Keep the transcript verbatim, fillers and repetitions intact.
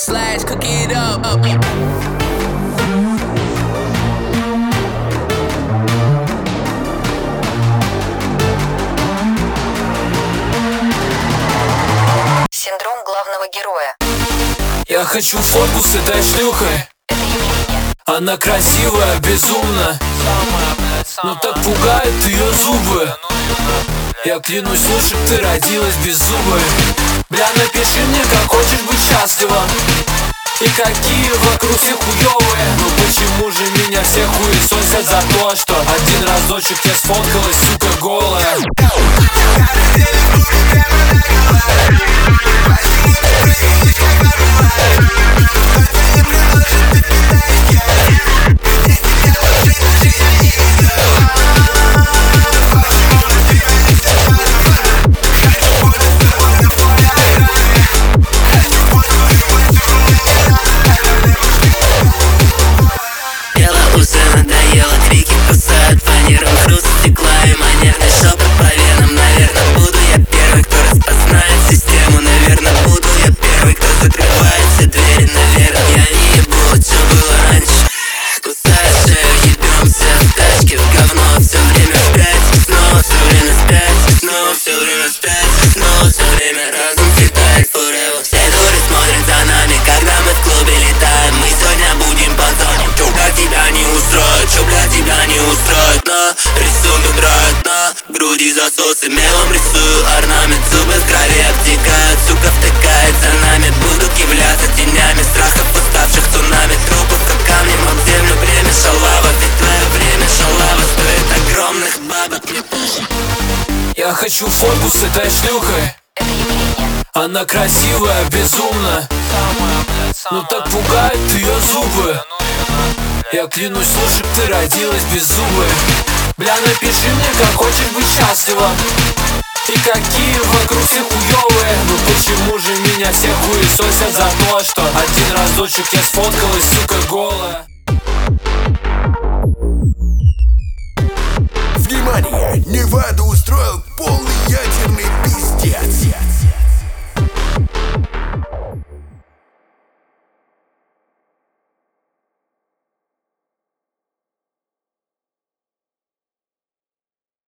slash, cook it up. Синдром главного героя. Я хочу фотку с этой шлюхой. Она красивая, безумно, но так пугает ее зубы. Я клянусь, лучше б ты родилась без зубы. Бля, напиши мне, как хочешь быть счастлива, и какие вокруг все хуёвые. Ну почему же меня все хуесосят за то, что один разочек я сфоткалась, сука, голая. Надоело, крики кусают фанером, хруст стекла и манерный шепот по венам. Наверное, буду я первый, кто распознает систему. Наверное, буду я первый, кто закрывает все двери. Наверное, я не ебу, что было раньше. Кусая шею, ебемся в тачке, в говно все время вспять. Снова все время спять, снова все время спять. Снова все время разум цветает forever. Все дуры смотрят за нами, когда мы в клубе летаем. Мы сегодня будем по зоне. Чё, бля, тебя не устроит, чё, бля, тебя не устроит. На рисунок драет, на груди засосы мелом рисую орнамент. Зубы в крови обтекают, сука втыкает за нами. Буду кивляться тенями страхов, уставших цунами. Трупов, как камни, мол, землю время шалава. Ведь твое время шалава стоит огромных бабок, мне похуй. Я хочу фотку с этой шлюхой. Она красивая, безумно, но так пугает ее зубы. Я клянусь, лучше б ты родилась без зубы. Бля, напиши мне, как хочешь быть счастлива, и какие вокруг все хуёвые. Ну почему же меня все хуесосят за то, что один разочек я сфоткалась, сука, голая. Внимание! Невада устроил полный ядерный